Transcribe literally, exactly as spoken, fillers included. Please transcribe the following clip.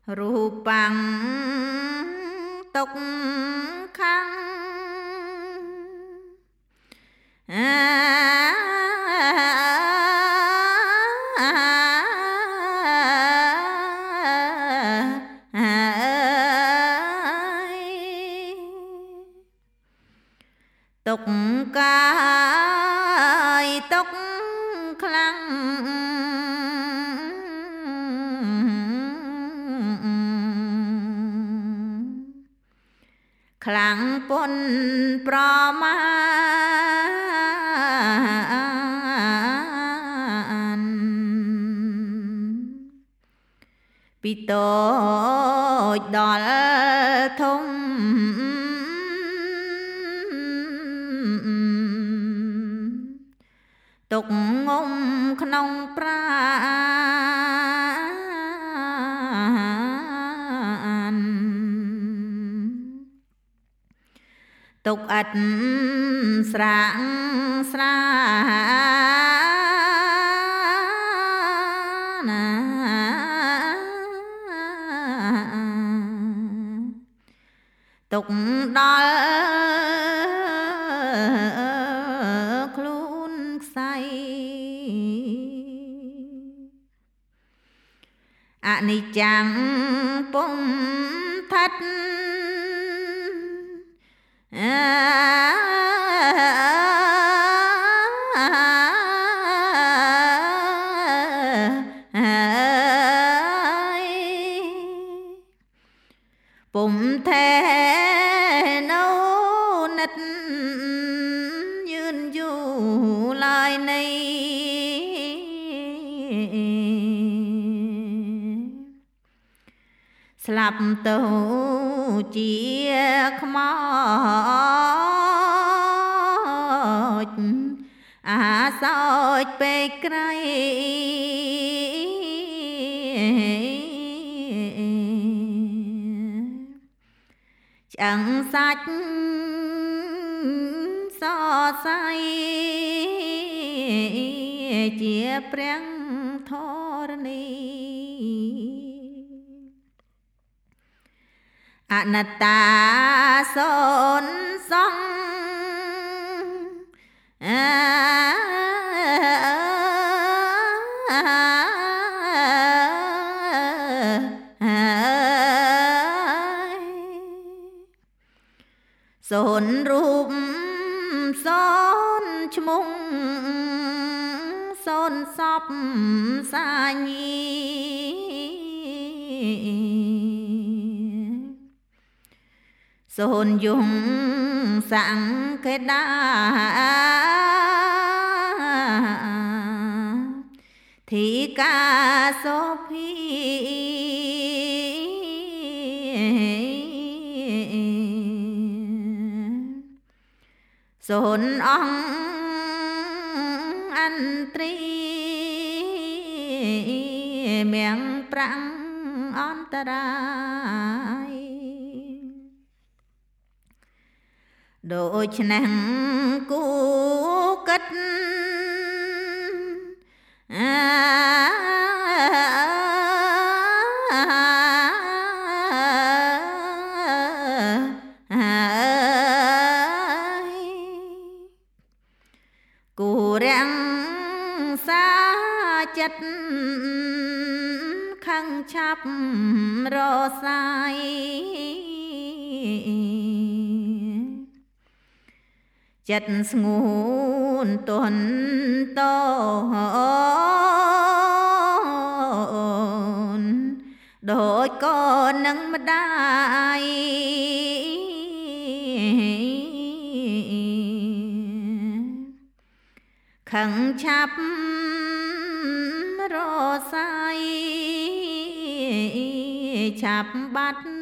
រូបាំងទុកខាងទុកកាយទុកខ្លាំងខ្លាំងពុនប្រមាណពីតូចដល់ធំទុកងំក្នុងប្រាណទុកអត់ស្រាងស្រាណាទុកដល់ខ្លួនខ្សែអនិច្ចំពុំថាត់ពុំទេនៅនិតយឺនយូរឡើយនៃស្លាប់ទៅជាខ្មោចអាសោចពេកក្រៃឆ្អឹងសាច់សរសៃជាព្រះធរណីអនត្តាសូនសងសូនរូបសូនឈ្មោះសូនសពសាញីសូនយងសង្ឃេដាធីកាសូភីសូនអង្គអន្ត្រីមៀងប្រាំងអន្តរាយដូច្នេះគូគិតគូរាំងសាចិត្តខឹងឆាប់រសាយចិត្តស្ងួនទន់តនដូចកូននឹងម្ដាយខឹងឆាប់រសាយឆាប់បាត់